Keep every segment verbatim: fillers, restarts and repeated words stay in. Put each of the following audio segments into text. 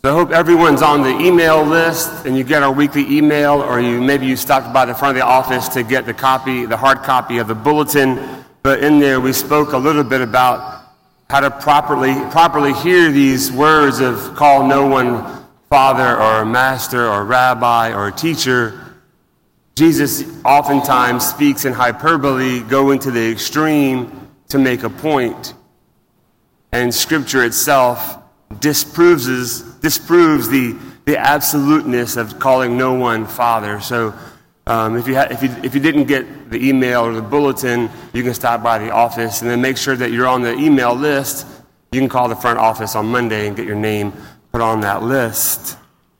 So I hope everyone's on the email list and you get our weekly email, or you maybe you stopped by the front of the office to get the copy, the hard copy of the bulletin. But in there we spoke a little bit about how to properly properly hear these words of call no one father or master or rabbi or teacher. Jesus oftentimes speaks in hyperbole, going to the extreme to make a point. And Scripture itself disproves disproves the, the absoluteness of calling no one father. So um, if you ha- if you if you didn't get the email or the bulletin, you can stop by the office and then make sure that you're on the email list. You can call the front office on Monday and get your name put on that list.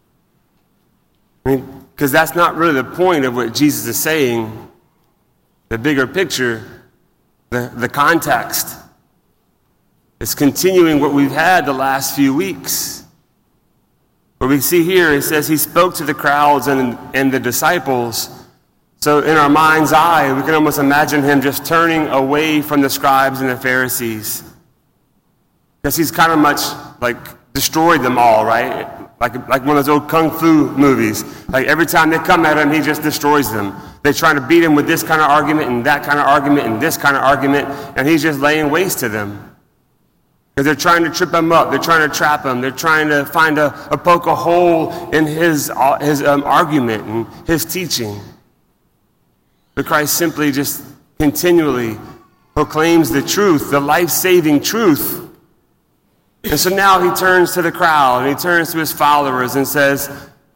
I mean, because that's not really the point of what Jesus is saying. The bigger picture, the, the context, is continuing what we've had the last few weeks. What we see here, it says he spoke to the crowds and, and the disciples. So in our mind's eye, we can almost imagine him just turning away from the scribes and the Pharisees. Because he's kind of much like destroyed them all, right? Like, like one of those old kung fu movies. Like every time they come at him, he just destroys them. They're trying to beat him with this kind of argument and that kind of argument and this kind of argument, and he's just laying waste to them. Because they're trying to trip him up. They're trying to trap him. They're trying to find a, a poke a hole in his, his um, argument and his teaching. But Christ simply just continually proclaims the truth, the life-saving truth. And so now he turns to the crowd and he turns to his followers and says,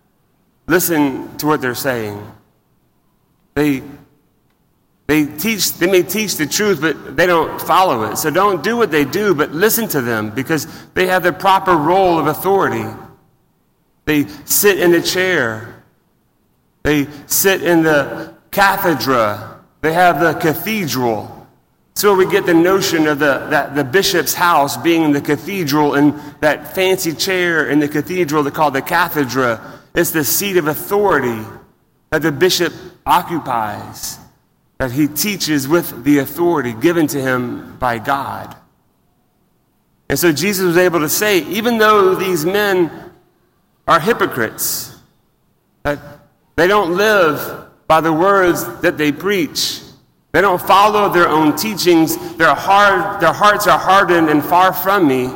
listen to what they're saying. They They teach. They may teach the truth, but they don't follow it. So don't do what they do, but listen to them, because they have the proper role of authority. They sit in the chair. They sit in the cathedra. They have the cathedral. So we get the notion of the that the bishop's house being the cathedral, and that fancy chair in the cathedral they call the cathedra. It's the seat of authority that the bishop occupies, that he teaches with the authority given to him by God. And so Jesus was able to say, even though these men are hypocrites, that they don't live by the words that they preach, they don't follow their own teachings, their, hard, their hearts are hardened and far from me,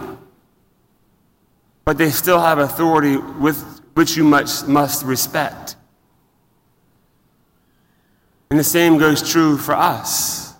but they still have authority with which you much must respect. And the same goes true for us.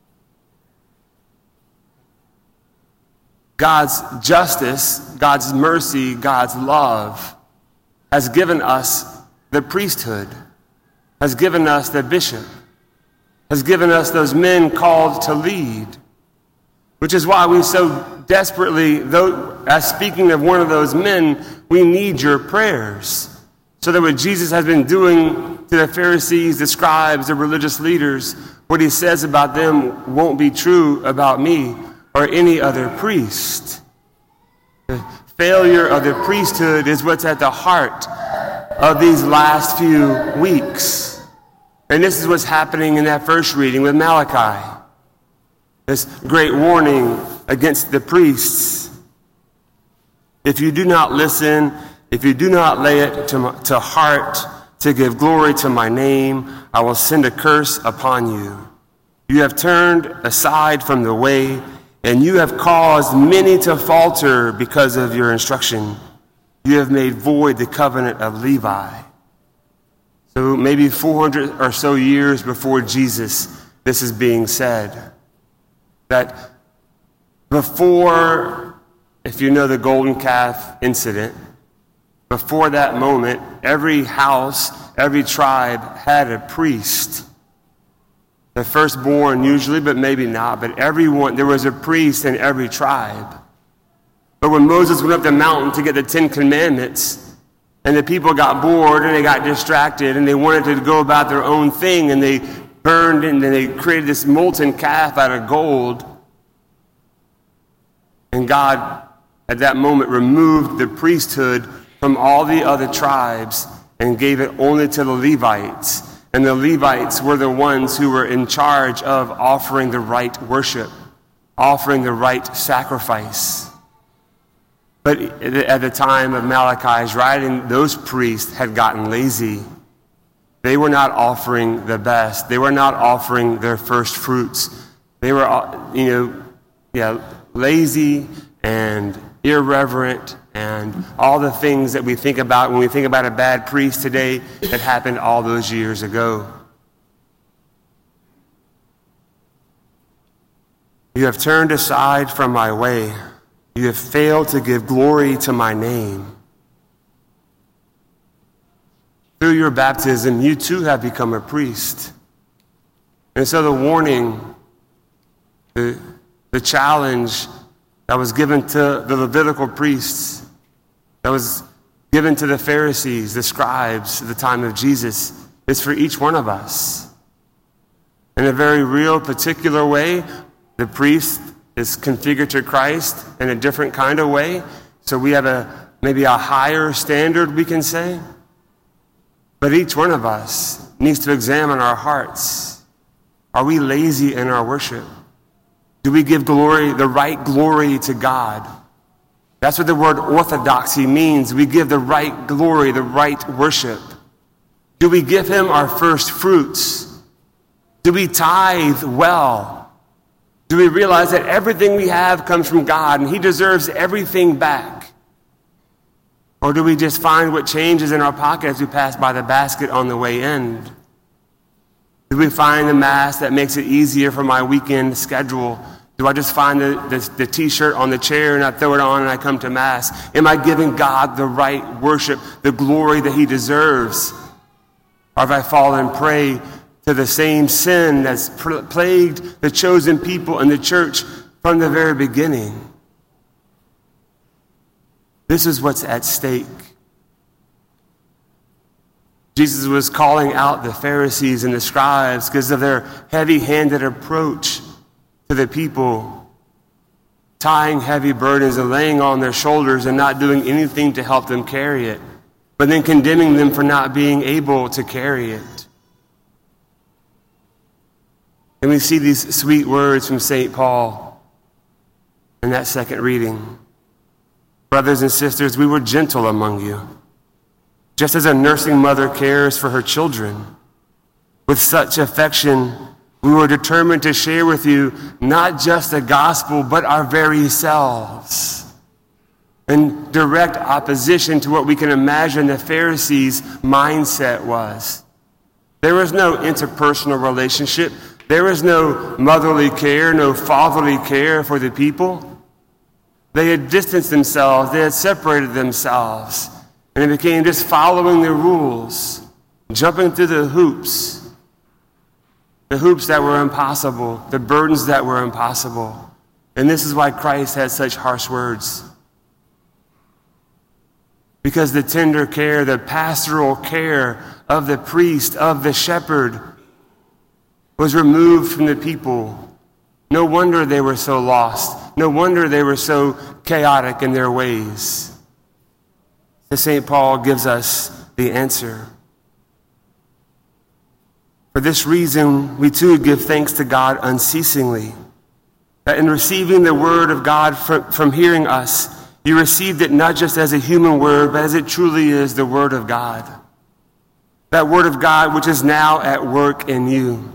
God's justice, God's mercy, God's love has given us the priesthood, has given us the bishop, has given us those men called to lead, which is why we so desperately, though, as speaking of one of those men, we need your prayers. So that what Jesus has been doing to the Pharisees, the scribes, the religious leaders, what he says about them won't be true about me or any other priest. The failure of the priesthood is what's at the heart of these last few weeks. And this is what's happening in that first reading with Malachi. This great warning against the priests. If you do not listen, if you do not lay it to, to heart to give glory to my name, I will send a curse upon you. You have turned aside from the way, and you have caused many to falter because of your instruction. You have made void the covenant of Levi. So maybe four hundred or so years before Jesus, this is being said. That before, if you know the golden calf incident, before that moment, every house, every tribe had a priest. The firstborn usually, but maybe not. But everyone, there was a priest in every tribe. But when Moses went up the mountain to get the Ten Commandments, and the people got bored and they got distracted and they wanted to go about their own thing, and they burned and they created this molten calf out of gold. And God, at that moment, removed the priesthood from all the other tribes and gave it only to the Levites. And the Levites were the ones who were in charge of offering the right worship, offering the right sacrifice. But at the time of Malachi's writing, those priests had gotten lazy. They were not offering the best. They were not offering their first fruits. They were, you know, yeah, lazy and irreverent and all the things that we think about when we think about a bad priest today that happened all those years ago. You have turned aside from my way. You have failed to give glory to my name. Through your baptism, you too have become a priest. And so the warning, the, the challenge that was given to the Levitical priests, that was given to the Pharisees, the scribes at the time of Jesus, is for each one of us. In a very real, particular way, the priest is configured to Christ in a different kind of way. So we have a maybe a higher standard, we can say. But each one of us needs to examine our hearts. Are we lazy in our worship? Do we give glory, the right glory to God? That's what the word orthodoxy means. We give the right glory, the right worship. Do we give him our first fruits? Do we tithe well? Do we realize that everything we have comes from God and he deserves everything back? Or do we just find what changes in our pocket as we pass by the basket on the way in? Do we find the mask that makes it easier for my weekend schedule? Do I just find the, the, the t-shirt on the chair and I throw it on and I come to Mass? Am I giving God the right worship, the glory that he deserves? Or have I fallen prey to the same sin that's plagued the chosen people in the church from the very beginning? This is what's at stake. Jesus was calling out the Pharisees and the scribes because of their heavy-handed approach to the people, tying heavy burdens and laying on their shoulders and not doing anything to help them carry it, but then condemning them for not being able to carry it. And we see these sweet words from Saint Paul in that second reading. Brothers and sisters, we were gentle among you, just as a nursing mother cares for her children. With such affection, we were determined to share with you not just the gospel, but our very selves. In direct opposition to what we can imagine the Pharisees' mindset was. There was no interpersonal relationship. There was no motherly care, no fatherly care for the people. They had distanced themselves. They had separated themselves. And it became just following the rules, jumping through the hoops, the hoops that were impossible, the burdens that were impossible. And this is why Christ had such harsh words. Because the tender care, the pastoral care of the priest, of the shepherd, was removed from the people. No wonder they were so lost. No wonder they were so chaotic in their ways. So Saint Paul gives us the answer. For this reason, we too give thanks to God unceasingly, that in receiving the word of God from, from hearing us, you received it not just as a human word, but as it truly is the word of God. That word of God which is now at work in you.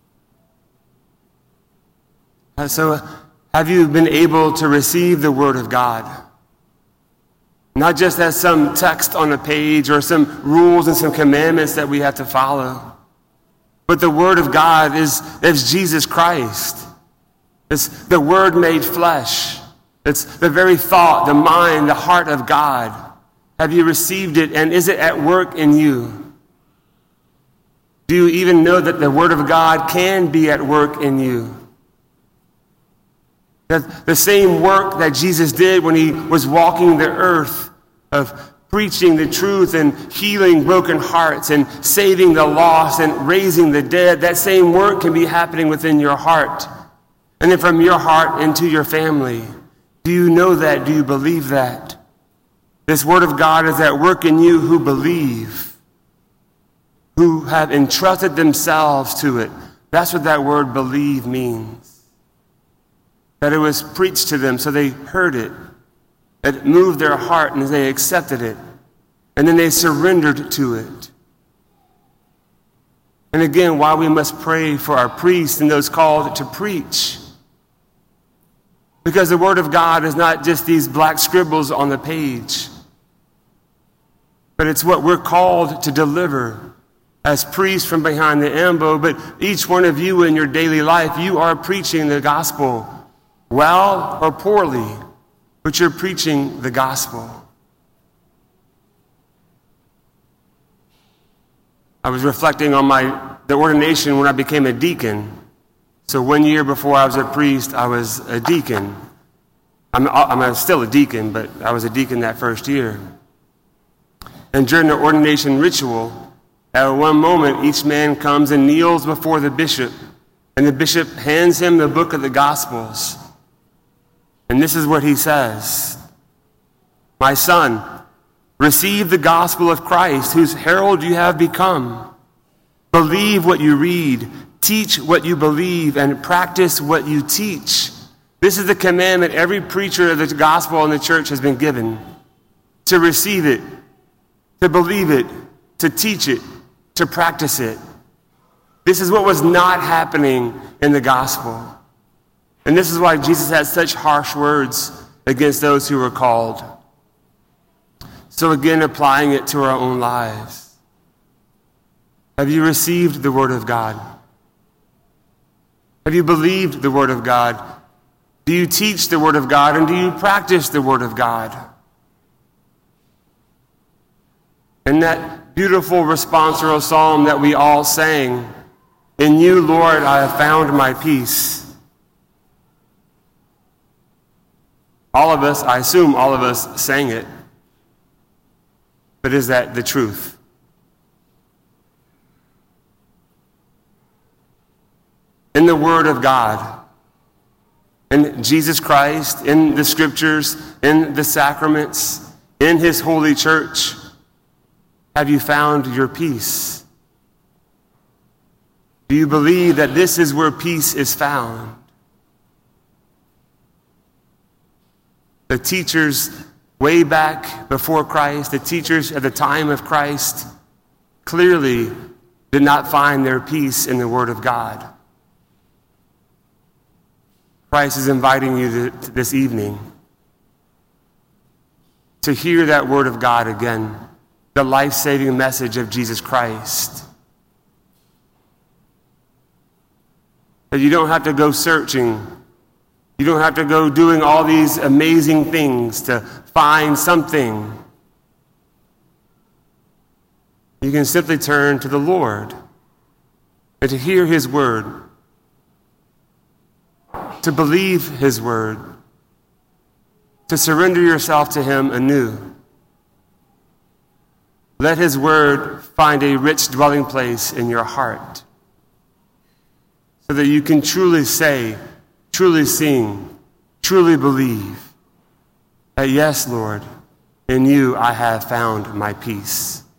So, have you been able to receive the word of God? Not just as some text on a page or some rules and some commandments that we have to follow. But the word of God is, is Jesus Christ. It's the word made flesh. It's the very thought, the mind, the heart of God. Have you received it, and is it at work in you? Do you even know that the word of God can be at work in you? That the same work that Jesus did when he was walking the earth of preaching the truth and healing broken hearts and saving the lost and raising the dead, that same work can be happening within your heart. And then from your heart into your family. Do you know that? Do you believe that? This word of God is at work in you who believe, who have entrusted themselves to it. That's what that word believe means. That it was preached to them, so they heard it. It moved their heart and they accepted it. And then they surrendered to it. And again, why we must pray for our priests and those called to preach. Because the Word of God is not just these black scribbles on the page, but it's what we're called to deliver as priests from behind the ambo. But each one of you in your daily life, you are preaching the gospel, well or poorly, but you're preaching the gospel. I was reflecting on my the ordination when I became a deacon. So one year before I was a priest, I was a deacon. I'm, I'm still a deacon, but I was a deacon that first year. And during the ordination ritual, at one moment, each man comes and kneels before the bishop, and the bishop hands him the book of the Gospels. And this is what he says: "My son, receive the gospel of Christ, whose herald you have become. Believe what you read, teach what you believe, and practice what you teach." This is the commandment every preacher of the gospel in the church has been given: to receive it, to believe it, to teach it, to practice it. This is what was not happening in the gospel. And this is why Jesus had such harsh words against those who were called. So again, applying it to our own lives. Have you received the Word of God? Have you believed the Word of God? Do you teach the Word of God, and do you practice the Word of God? And that beautiful responsorial psalm that we all sang, "In you, Lord, I have found my peace." All of us, I assume all of us sang it. But is that the truth? In the Word of God, in Jesus Christ, in the Scriptures, in the sacraments, in His holy church, have you found your peace? Do you believe that this is where peace is found? The teachers way back before Christ, the teachers at the time of Christ, clearly did not find their peace in the Word of God. Christ is inviting you to, to this evening to hear that Word of God again, the life-saving message of Jesus Christ. That you don't have to go searching. You don't have to go doing all these amazing things to find something. You can simply turn to the Lord and to hear His Word, to believe His Word, to surrender yourself to Him anew. Let His Word find a rich dwelling place in your heart so that you can truly say, truly sing, truly believe that, yes, Lord, in you I have found my peace.